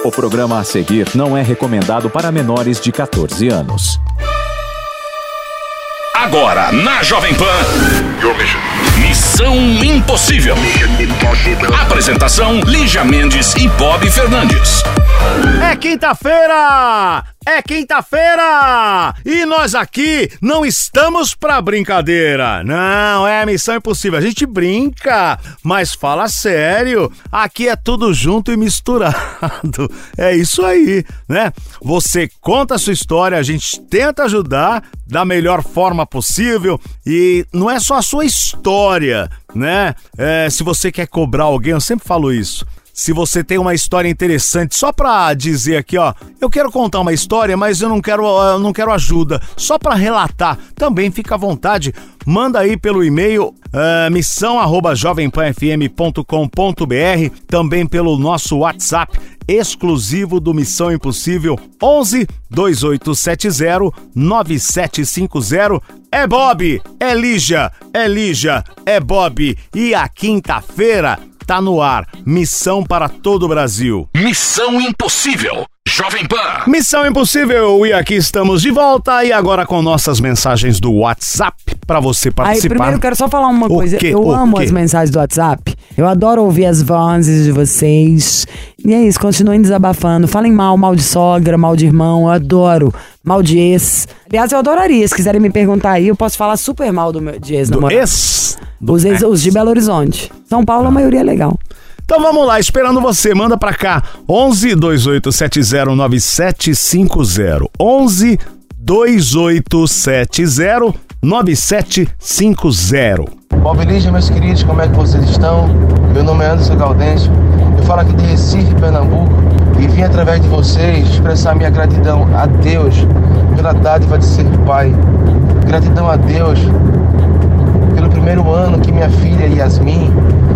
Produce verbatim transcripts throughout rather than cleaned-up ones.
O programa a seguir não é recomendado para menores de catorze anos. Agora, na Jovem Pan, Missão Impossível. Apresentação, Lígia Mendes e Bob Fernandes. É quinta-feira! É quinta-feira! E nós aqui não estamos pra brincadeira. Não, é Missão Impossível. A gente brinca, mas fala sério. Aqui é tudo junto e misturado. É isso aí, né? Você conta a sua história, a gente tenta ajudar da melhor forma possível. E não é só a sua história, né? É, se você quer cobrar alguém, eu sempre falo isso. Se você tem uma história interessante, só pra dizer aqui, ó, eu quero contar uma história, mas eu não quero, eu não quero ajuda, só pra relatar, também fica à vontade, manda aí pelo e-mail uh, missão arroba jovem pan f m ponto com ponto b r, também pelo nosso WhatsApp exclusivo do Missão Impossível, onze, dois oito sete zero, nove sete cinco zero. É Bob, é Lígia, é Lígia, é Bob, e a quinta-feira tá no ar, missão para todo o Brasil. Missão Impossível, Jovem Pan. Missão Impossível, e aqui estamos de volta, e agora com nossas mensagens do WhatsApp, para você participar. Aí, primeiro eu quero só falar uma o coisa, quê? eu o amo quê? as mensagens do WhatsApp, eu adoro ouvir as vozes de vocês, e é isso, continuem desabafando, falem mal, mal de sogra, mal de irmão, eu adoro, mal de ex. Aliás, eu adoraria, se quiserem me perguntar aí, eu posso falar super mal do meu de ex namorado. Do ex? Do Os, ex, ex. os de Belo Horizonte. São Paulo, a maioria é legal. Então vamos lá, esperando você, manda pra cá, onze, dois oito sete zero, nove sete cinco zero, onze, dois oito sete zero, nove sete cinco zero. Bob e Lígia, meus queridos, como é que vocês estão? Meu nome é Anderson Gaudêncio, eu falo aqui de Recife, Pernambuco, e vim através de vocês expressar minha gratidão a Deus pela dádiva de ser pai. Gratidão a Deus pelo primeiro ano que minha filha Yasmin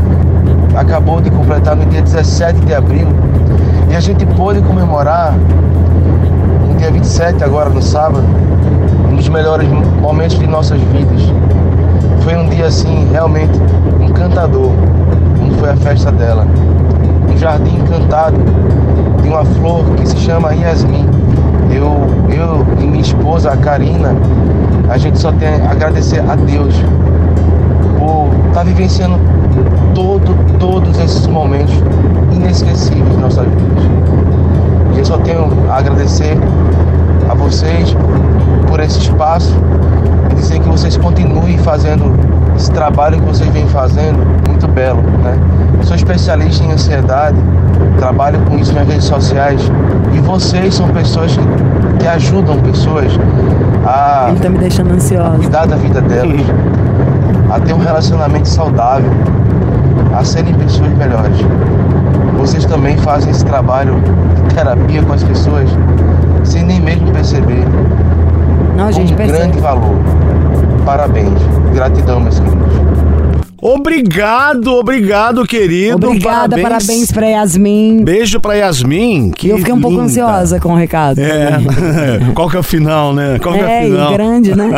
acabou de completar no dia dezessete de abril, e a gente pôde comemorar no dia vinte e sete, agora no sábado, um dos melhores momentos de nossas vidas. Foi um dia assim realmente encantador, como foi a festa dela. Um jardim encantado de uma flor que se chama Yasmin. Eu, eu e minha esposa, a Karina, a gente só tem a agradecer a Deus por estar vivenciando todo, todos esses momentos inesquecíveis de nossas vidas. E eu só tenho a agradecer a vocês por esse espaço e dizer que vocês continuem fazendo esse trabalho que vocês vêm fazendo, muito belo, né? Eu sou especialista em ansiedade, trabalho com isso nas redes sociais, e vocês são pessoas que, que ajudam pessoas a Ele tá me deixando ansiosa. cuidar da vida delas, a ter um relacionamento saudável, a serem pessoas melhores. Vocês também fazem esse trabalho de terapia com as pessoas sem nem mesmo perceber. Não, Com gente, um percebe. grande valor. Parabéns. Gratidão, meus queridos. Obrigado, obrigado, querido. Obrigada, parabéns, parabéns pra Yasmin. Beijo pra Yasmin. Que E eu fiquei um pouco linda. ansiosa com o recado. É, qual que é o final, né? Qual que é o É, final? e grande, né?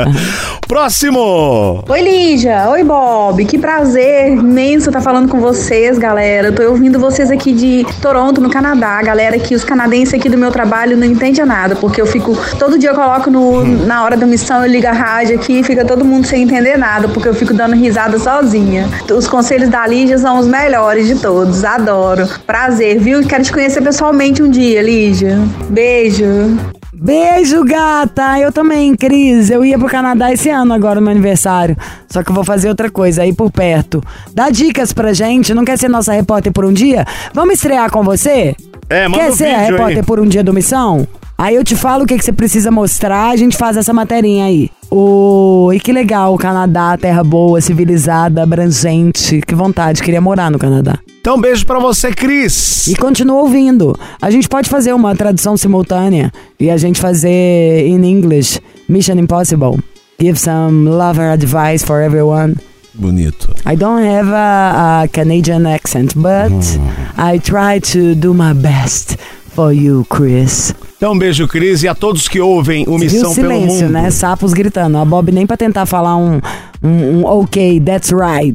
Próximo! Oi, Lígia. Oi, Bob. Que prazer imenso estar falando com vocês, galera. Eu tô ouvindo vocês aqui de Toronto, no Canadá. Galera aqui, os canadenses aqui do meu trabalho não entendem nada, porque eu fico... Todo dia eu coloco no, na hora da missão, eu ligo a rádio aqui e fica todo mundo sem entender nada, porque eu fico dando risada sozinha. Os conselhos da Lígia são os melhores de todos. Adoro. Prazer, viu? Quero te conhecer pessoalmente um dia, Lígia. Beijo. Beijo, gata! Eu também, Cris. Eu ia pro Canadá esse ano agora no meu aniversário. Só que eu vou fazer outra coisa aí por perto. Dá dicas pra gente. Não quer ser nossa repórter por um dia? Vamos estrear com você? É, manda Quer um ser a vídeo repórter aí. por um dia do Missão? Aí eu te falo o que, que você precisa mostrar, a gente faz essa materinha aí. Oh, e que legal, o Canadá, terra boa, civilizada, abrangente. Que vontade, queria morar no Canadá. Então, beijo pra você, Cris. E continua ouvindo. A gente pode fazer uma tradução simultânea e a gente fazer in English. Mission Impossible. Give some lover advice for everyone. Bonito. I don't have a, a Canadian accent, but I try to do my best for you, Chris. Então, um beijo, Cris, e a todos que ouvem o Missão Viu o pelo silêncio, Mundo. né? Sapos gritando. A Bob nem pra tentar falar um, um, um ok, that's right.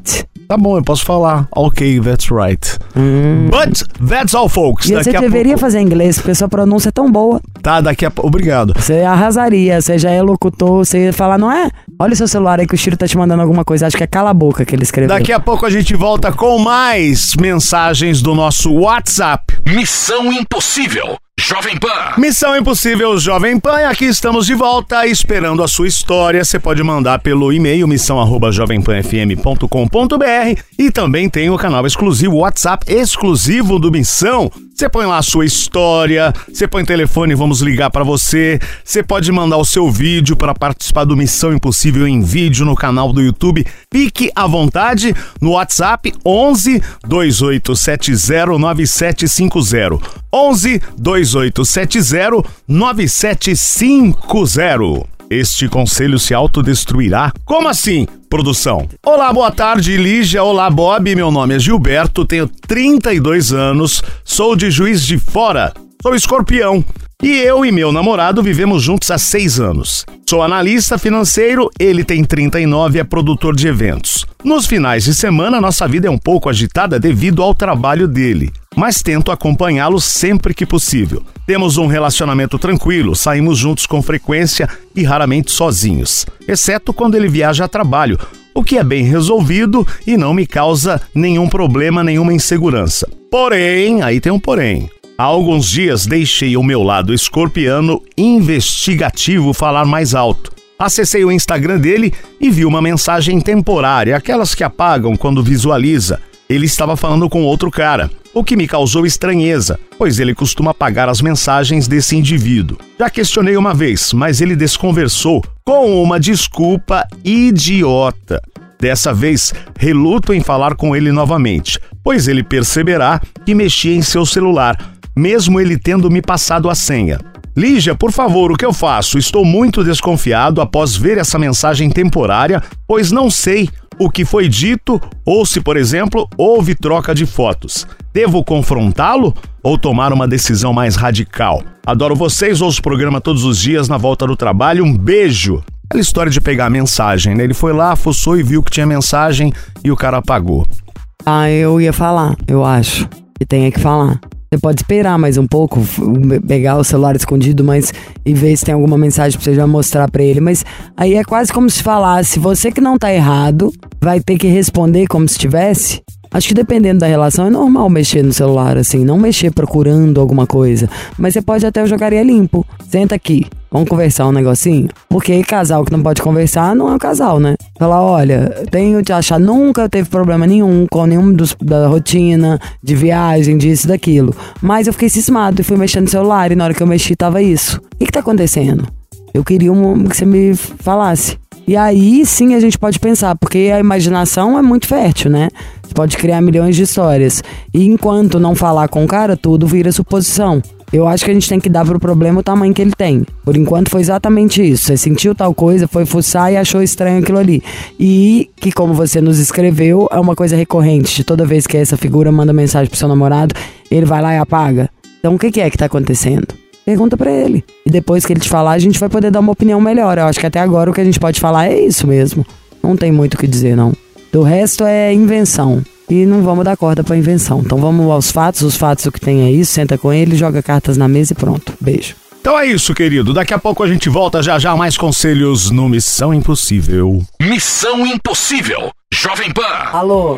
Tá bom, eu posso falar. Ok, that's right. Hum. But that's all, folks. E daqui você a deveria pouco... fazer inglês, porque sua pronúncia é tão boa. Tá, daqui a pouco. Obrigado. Você arrasaria, você já é locutor, você ia falar, não é? Olha o seu celular aí que o Chiro tá te mandando alguma coisa, acho que é cala a boca que ele escreveu. Daqui a pouco a gente volta com mais mensagens do nosso WhatsApp. Missão Impossível, Jovem Pan. Missão Impossível Jovem Pan, e aqui estamos de volta esperando a sua história. Você pode mandar pelo e-mail missão arroba jovem pan f m ponto com ponto b r e também tem o canal exclusivo, WhatsApp exclusivo do Missão. Você põe lá a sua história, você põe telefone, vamos ligar pra você. Você pode mandar o seu vídeo para participar do Missão Impossível em vídeo no canal do YouTube. Fique à vontade no WhatsApp onze, dois oito sete zero, nove sete cinco zero. onze, dois oito sete zero, nove sete cinco zero. Este conselho se autodestruirá? Como assim, produção? Olá, boa tarde, Lígia. Olá, Bob. Meu nome é Gilberto, tenho trinta e dois anos, sou de Juiz de Fora, sou escorpião. E eu e meu namorado vivemos juntos há seis anos. Sou analista financeiro, ele tem trinta e nove e é produtor de eventos. Nos finais de semana, nossa vida é um pouco agitada devido ao trabalho dele, mas tento acompanhá-lo sempre que possível. Temos um relacionamento tranquilo, saímos juntos com frequência e raramente sozinhos, exceto quando ele viaja a trabalho, o que é bem resolvido e não me causa nenhum problema, nenhuma insegurança. Porém, aí tem um porém. Há alguns dias deixei o meu lado escorpiano investigativo falar mais alto. Acessei o Instagram dele e vi uma mensagem temporária, aquelas que apagam quando visualiza. Ele estava falando com outro cara, o que me causou estranheza, pois ele costuma apagar as mensagens desse indivíduo. Já questionei uma vez, mas ele desconversou com uma desculpa idiota. Dessa vez, reluto em falar com ele novamente, pois ele perceberá que mexi em seu celular, mesmo ele tendo me passado a senha. Lígia, por favor, o que eu faço? Estou muito desconfiado após ver essa mensagem temporária, pois não sei o que foi dito ou se, por exemplo, houve troca de fotos. Devo confrontá-lo ou tomar uma decisão mais radical? Adoro vocês, ouço o programa todos os dias na volta do trabalho. Um beijo! Aquela história de pegar a mensagem, né? Ele foi lá, fuçou e viu que tinha mensagem e o cara apagou. Ah, eu ia falar, eu acho que tenha que falar. Você pode esperar mais um pouco, pegar o celular escondido, mas e ver se tem alguma mensagem pra você já mostrar pra ele. Mas aí é quase como se falasse, você que não tá errado, vai ter que responder como se tivesse. Acho que dependendo da relação é normal mexer no celular, assim, não mexer procurando alguma coisa. Mas você pode até jogaria limpo. Senta aqui, vamos conversar um negocinho? Porque casal que não pode conversar não é um casal, né? Falar, olha, tenho te achar, nunca teve problema nenhum com nenhum dos, da rotina, de viagem, disso, daquilo. Mas eu fiquei cismado e fui mexendo no celular e na hora que eu mexi tava isso. O que que tá acontecendo? Eu queria um, que você me falasse. E aí sim a gente pode pensar, porque a imaginação é muito fértil, né? Você pode criar milhões de histórias. E enquanto não falar com o cara, tudo vira suposição. Eu acho que a gente tem que dar pro problema o tamanho que ele tem. Por enquanto foi exatamente isso. Você sentiu tal coisa, foi fuçar e achou estranho aquilo ali. E que, como você nos escreveu, é uma coisa recorrente. De toda vez que essa figura manda mensagem pro seu namorado, ele vai lá e apaga. Então o que que é que tá acontecendo? Pergunta pra ele. E depois que ele te falar, a gente vai poder dar uma opinião melhor. Eu acho que até agora o que a gente pode falar é isso mesmo. Não tem muito o que dizer, não. Do resto é invenção. E não vamos dar corda pra invenção. Então vamos aos fatos. Os fatos, o que tem é isso. Senta com ele, joga cartas na mesa e pronto. Beijo. Então é isso, querido. Daqui a pouco a gente volta já já mais conselhos no Missão Impossível. Missão Impossível, Jovem Pan. Alô?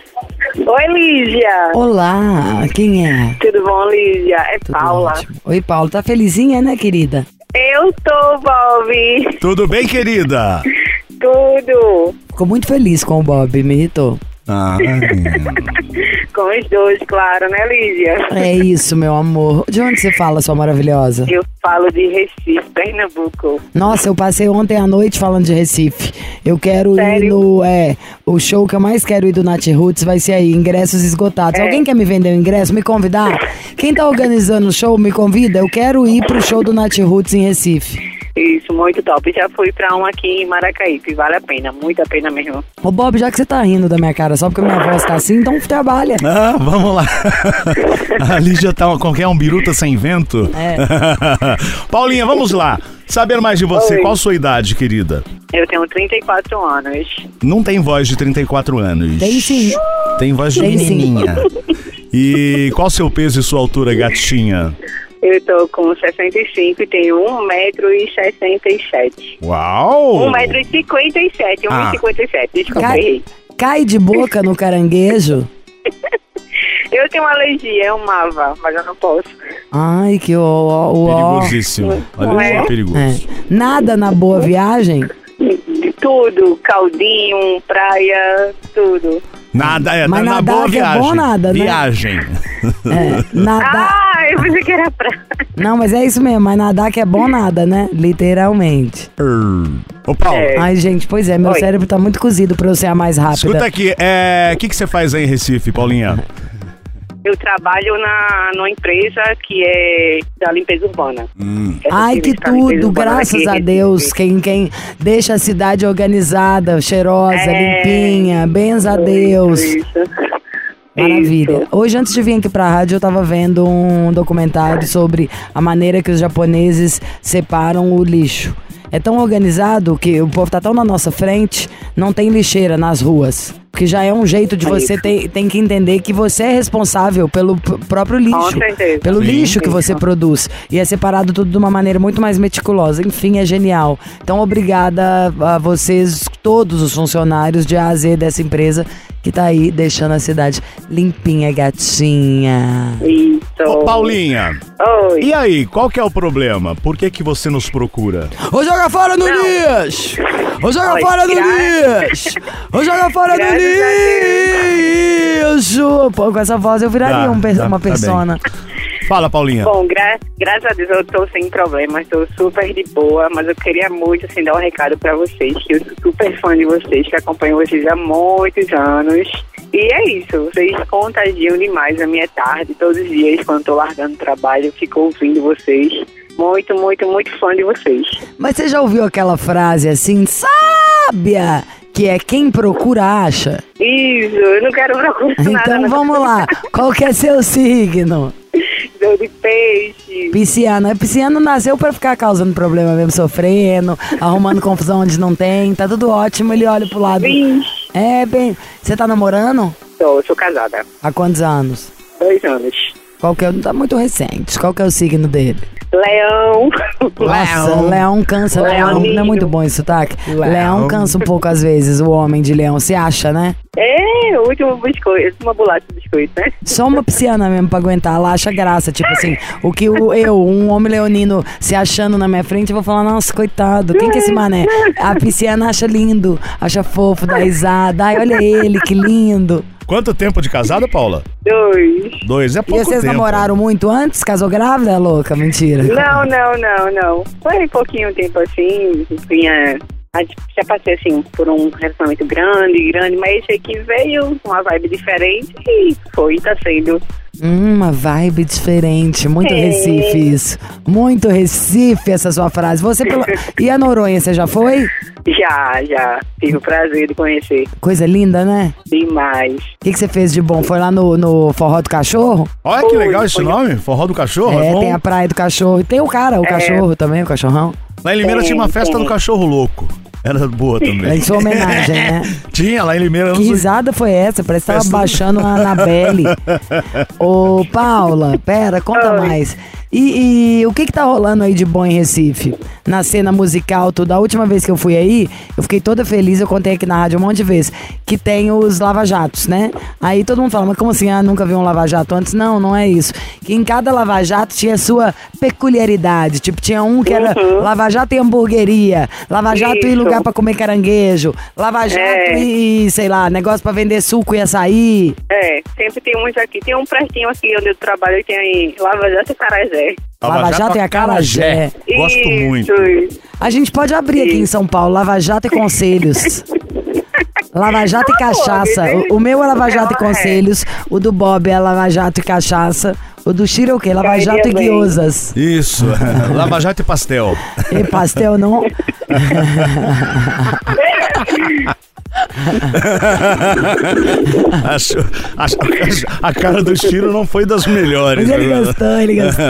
Oi, Lígia. Olá, quem é? Tudo bom, Lígia? É Tudo Paula. ótimo. Oi, Paula. Tá felizinha, né, querida? Eu tô, Bob. Tudo bem, querida? Tudo. Ficou muito feliz com o Bob, me irritou. Ah, Com os dois, claro, né, Lígia? É isso, meu amor. De onde você fala, sua maravilhosa? Eu falo de Recife, Pernambuco. Nossa, eu passei ontem à noite falando de Recife. Eu quero Sério? ir no... É, o show que eu mais quero ir do Nath Roots vai ser aí, ingressos esgotados. É. Alguém quer me vender o ingresso? Me convidar? Quem tá organizando o show, me convida. Eu quero ir pro show do Nath Roots em Recife. Isso, muito top. Já fui pra um aqui em Maracaípe, vale a pena, muito a pena mesmo. Ô, Bob, já que você tá rindo da minha cara só porque minha voz tá assim, então trabalha. Ah, vamos lá. A Lígia tá com quem é um biruta sem vento. É. Paulinha, vamos lá. Saber mais de você. Oi. Qual a sua idade, querida? Eu tenho trinta e quatro anos. Não tem voz de trinta e quatro anos. Tem sim. Tem voz de Tem sim. menininha. E qual seu peso e sua altura, gatinha? Eu tô com sessenta e cinco e tenho um metro e sessenta e sete. Uau! um metro e cinquenta e sete, um Ah. metro e cinquenta e sete, desculpa, Cai, errei. cai de boca no caranguejo. Eu tenho uma alergia, é um mava, mas eu não posso. Ai, que ó, ó, ó. Perigosíssimo. Não Olha é? só, perigoso. É. Nada na boa viagem? De tudo, caldinho, praia, tudo. Nada, é, Mas na nadar boa que é viagem. bom nada, né? Viagem. É, nadar. Ah, eu pensei que era praia. Não, mas é isso mesmo, mas nadar que é bom nada, né? Literalmente. Ô, Paulo, É. Ai, gente, pois é, meu Oi. cérebro tá muito cozido pra eu ser a mais rápida. escuta aqui, é, o que, que você faz aí em Recife, Paulinha? Eu trabalho na, numa empresa que é da limpeza urbana. Hum. Essa Ai, que serviço pra limpeza tudo, urbana graças daqui em a Recife. Deus. Quem, quem deixa a cidade organizada, cheirosa, É. limpinha, bens a Deus. Isso, isso. Maravilha. Isso. Hoje, antes de vir aqui pra rádio, eu tava vendo um documentário sobre a maneira que os japoneses separam o lixo. É tão organizado que o povo tá tão na nossa frente, não tem lixeira nas ruas. Porque já é um jeito de você ter, tem que entender que você é responsável pelo p- próprio lixo. Com certeza. Pelo Sim. lixo que você Isso. produz. E é separado tudo de uma maneira muito mais meticulosa. Enfim, é genial. Então, obrigada a vocês, todos os funcionários de A a Z dessa empresa que tá aí deixando a cidade limpinha, gatinha. Isso. Ô, Paulinha, Oi. e aí, qual que é o problema? Por que que você nos procura? Ô, joga fora no Não. lixo! Ô, joga Oi, fora no graças- lixo! Ô, joga fora no Graças lixo! Pô, com essa voz eu viraria Tá, um pe- tá, uma tá persona. Fala, Paulinha. Bom, gra graças a Deus eu tô sem problemas, tô super de boa, mas eu queria muito, assim, dar um recado pra vocês, que eu sou super fã de vocês, que acompanho vocês há muitos anos. E é isso, vocês contagiam demais a minha tarde, todos os dias, quando tô largando o trabalho, eu fico ouvindo vocês. Muito, muito, muito fã de vocês. Mas você já ouviu aquela frase assim, sábia, que é quem procura acha? Isso, eu não quero procurar nada. Então não. vamos lá, qual que é seu signo? Sou de peixe. Pisciano. É, pisciano nasceu pra ficar causando problema mesmo, sofrendo, arrumando confusão onde não tem, tá tudo ótimo, ele olha pro lado. Vixe. É, bem, você tá namorando? Sou, sou casada. Há quantos anos? Dois anos. Qual que é? Tá muito recente. Qual que é o signo dele? Leão. Nossa, leão cansa. Leão, Leonino. não é muito bom esse sotaque? Leão cansa um pouco às vezes, o homem de leão. Se acha, né? É, o último biscoito, uma bolacha de biscoito, né? Só uma pisciana mesmo pra aguentar. Ela acha graça. Tipo assim, o que o, eu, um homem leonino, se achando na minha frente, eu vou falar, nossa, coitado, quem que é esse mané? A pisciana acha lindo, acha fofo, dá risada. Ai, olha ele, que lindo. Quanto tempo de casada, Paula? Dois. Dois, é E pouco vocês tempo. namoraram muito antes? Casou grávida, louca? Mentira. Não, não, não, não. Foi um pouquinho tempo assim, tinha... a gente Já passei assim por um relacionamento grande, grande, mas esse aqui veio uma vibe diferente e foi, tá sendo. Hum, uma vibe diferente. Muito É. Recife isso. Muito Recife essa sua frase. Você pelo... E a Noronha, você já foi? Já, já. Tive o prazer de conhecer. Coisa linda, né? Demais. O que, que você fez de bom? Foi lá no, no Forró do Cachorro? Olha que Foi, legal esse foi. nome, Forró do Cachorro. É, bom. tem a Praia do Cachorro. E tem o cara, o cachorro também, o cachorrão. Lá em Limeira Tem, tinha uma festa tem. do Cachorro Louco. Era boa É também. em sua homenagem, né? Tinha lá em Limeira. eu Que não sei- risada foi essa? Parece que tava Festa- baixando a Anabelle. Ô, Paula, pera, conta Oi. mais. E, e o que que tá rolando aí de bom em Recife? Na cena musical, tudo. A última vez que eu fui aí, eu fiquei toda feliz, eu contei aqui na rádio um monte de vezes, que tem os lava-jatos, né? Aí todo mundo fala, mas como assim? Ah, nunca vi um lava-jato antes? Não, não é isso. Que em cada lava-jato tinha sua peculiaridade. Tipo, tinha um que era lava-jato e hamburgueria, lava-jato e Isso. lugar pra comer caranguejo, lava-jato É. e, sei lá, negócio pra vender suco e açaí. É, sempre tem uns aqui. Tem um prestinho aqui onde eu trabalho que tem Lava Jato e Carajé. Lava Jato e acarajé. Gosto Isso, muito. isso. A gente pode abrir aqui em São Paulo, Lava Jato e Conselhos. Lava Jato e Cachaça. O, o meu é Lava Jato e Não, é. Conselhos, o do Bob é Lava Jato e Cachaça, O do Chiro é o quê? Lava Cairia Jato e bem. guiosas. Isso, Lava Jato e pastel. E pastel não? Acho, acho, a cara do Chiro não foi das melhores. Mas ele gastou, ele gastou.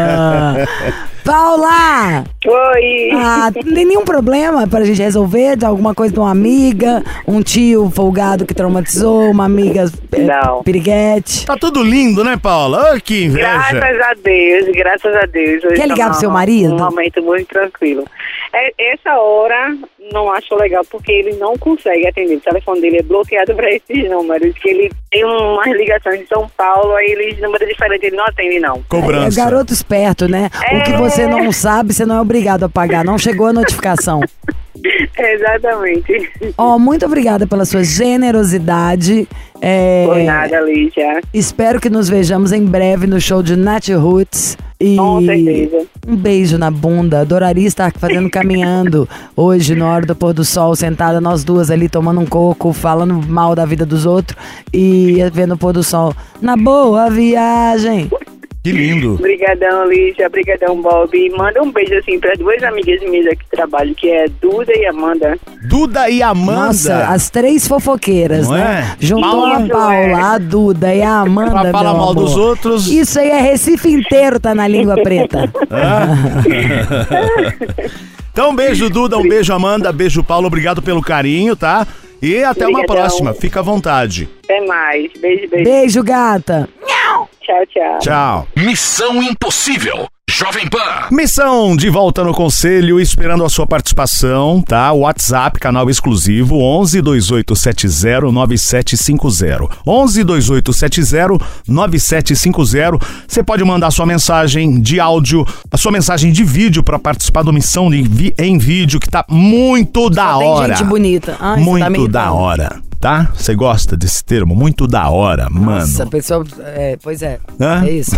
Paula! Oi! Ah, não tem nenhum problema pra gente resolver de alguma coisa de uma amiga, um tio folgado que traumatizou, uma amiga é, Não. piriguete. Tá tudo lindo, né, Paula? Ah, que inveja. Graças a Deus, graças a Deus. Hoje Quer ligar tá pro seu um- marido? Um momento muito tranquilo. É, essa hora não acho legal porque ele não consegue atender. O telefone dele é bloqueado para esses números. Que ele tem umas ligações de São Paulo, aí eles números diferentes ele não atende, não. É Cobrança. garoto esperto, né? O que É. você não sabe, você não é obrigado a pagar. Não chegou a notificação. Exatamente. Ó, muito obrigada pela sua generosidade. É, Por nada, Lígia. Espero que nos vejamos em breve no show de Nat Roots. E Com certeza. um beijo na bunda. Adoraria estar fazendo caminhando hoje, na hora do pôr do sol, sentada nós duas ali tomando um coco, falando mal da vida dos outros e vendo o pôr do sol. Na boa viagem. Que lindo. Obrigadão, Lígia. Obrigadão, Bob. E manda um beijo, assim, para duas amigas minhas aqui que trabalham, que é Duda e Amanda. Duda e Amanda. Nossa, as três fofoqueiras, Não né? é? Juntou Paula- a Paula, a Duda e a Amanda. Pra falar meu mal amor. dos outros. Isso aí é Recife inteiro, tá na língua preta. Então, um beijo, Duda, um beijo, Amanda, beijo, Paulo, obrigado pelo carinho, tá? E até uma Obrigadão. próxima, fica à vontade. Até mais. Beijo, beijo. Beijo, gata. Tchau, tchau. Tchau. Missão Impossível. Jovem Pan. Missão de volta no conselho, esperando a sua participação, tá? WhatsApp, canal exclusivo, onze dois oito sete zero nove sete cinco zero. onze dois oito sete zero nove sete cinco zero. Você pode mandar sua mensagem de áudio, a sua mensagem de vídeo para participar do Missão em, vi- em vídeo, que tá muito da Só tem hora. gente bonita. Ai, você tá Muito me da irritando. hora, tá? Você gosta desse termo? Muito da hora, mano. Nossa, a pessoa... É, pois é. Hã? É isso,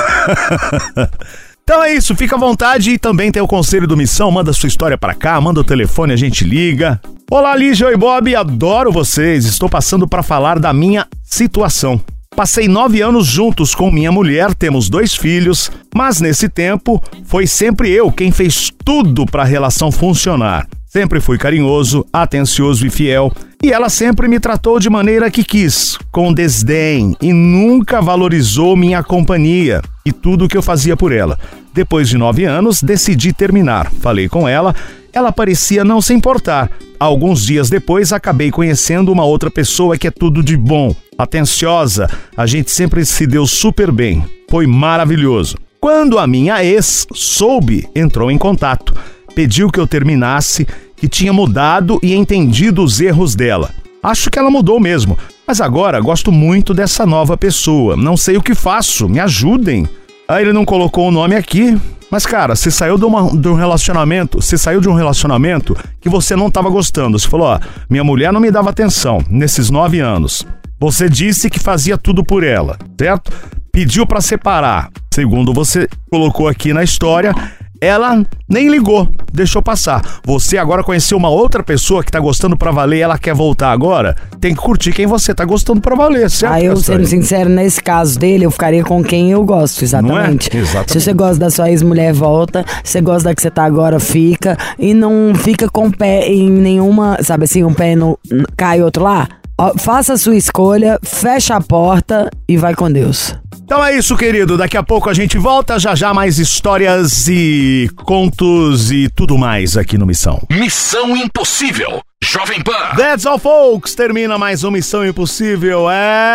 mano. Então é isso, fica à vontade e também tem o conselho do Missão, manda sua história pra cá, manda o telefone, a gente liga. Olá, Lígia e Bob, adoro vocês, estou passando pra falar da minha situação. Passei nove anos juntos com minha mulher, temos dois filhos, mas nesse tempo foi sempre eu quem fez tudo pra relação funcionar. Sempre fui carinhoso, atencioso e fiel, e ela sempre me tratou de maneira que quis, com desdém, e nunca valorizou minha companhia e tudo o que eu fazia por ela. Depois de nove anos, decidi terminar. Falei com ela, ela parecia não se importar. Alguns dias depois, acabei conhecendo uma outra pessoa que é tudo de bom, atenciosa, a gente sempre se deu super bem. Foi maravilhoso. Quando a minha ex soube, entrou em contato. Pediu que eu terminasse, que tinha mudado e entendido os erros dela. Acho que ela mudou mesmo, mas agora gosto muito dessa nova pessoa. Não sei o que faço, me ajudem. Aí ele não colocou o nome aqui, mas cara, você saiu de, uma, de um relacionamento, você saiu de um relacionamento que você não estava gostando. Você falou, ó, minha mulher não me dava atenção nesses nove anos. Você disse que fazia tudo por ela, certo? Pediu pra separar. Segundo você colocou aqui na história, ela nem ligou, deixou passar. Você agora conheceu uma outra pessoa que tá gostando pra valer e ela quer voltar agora? Tem que curtir quem você tá gostando pra valer, certo? Aí eu, Castanho? sendo sincero, nesse caso dele, eu ficaria com quem eu gosto, exatamente. Não é? Exatamente. Se você gosta da sua ex-mulher, volta. Se você gosta da que você tá agora, fica. E não fica com o pé em nenhuma, sabe assim, um pé no cai outro lá. Ó, faça a sua escolha, fecha a porta e vai com Deus. Então é isso, querido. Daqui a pouco a gente volta. Já já mais histórias e contos e tudo mais aqui no Missão. Missão Impossível. Jovem Pan. That's all, folks. Termina mais uma Missão Impossível.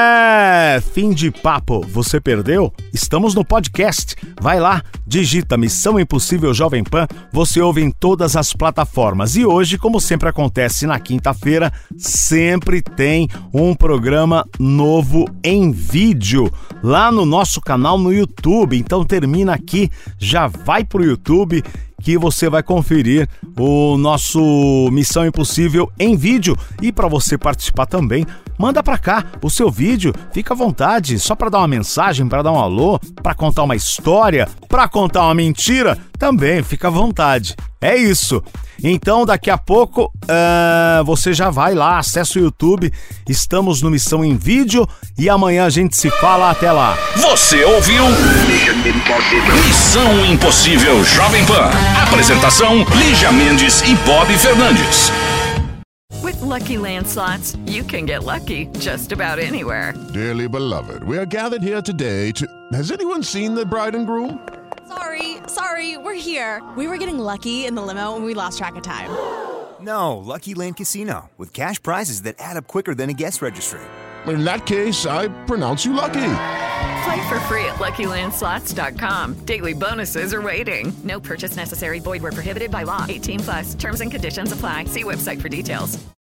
É fim de papo. Você perdeu? Estamos no podcast. Vai lá, digita Missão Impossível Jovem Pan. Você ouve em todas as plataformas. E hoje, como sempre acontece na quinta-feira, sempre tem um programa novo em vídeo lá no nosso canal no YouTube. Então termina aqui, já vai pro YouTube que você vai conferir o nosso Missão Impossível em vídeo. E para você participar também, manda pra cá o seu vídeo, fica à vontade, só pra dar uma mensagem, pra dar um alô, pra contar uma história, pra contar uma mentira, também fica à vontade. É isso. Então, daqui a pouco, uh, você já vai lá, acessa o YouTube, estamos no Missão em Vídeo e amanhã a gente se fala, até lá. Você ouviu? Missão Impossível Jovem Pan. Apresentação, Lígia Mendes e Bob Fernandes. With Lucky Land Slots, you can get lucky just about anywhere. Dearly beloved, we are gathered here today to... Has anyone seen the bride and groom? Sorry, sorry, we're here. We were getting lucky in the limo and we lost track of time. No, Lucky Land Casino, with cash prizes that add up quicker than a guest registry. In that case, I pronounce you lucky. Play for free at Lucky Land Slots dot com. Daily bonuses are waiting. No purchase necessary. Void where prohibited by law. eighteen plus. Terms and conditions apply. See website for details.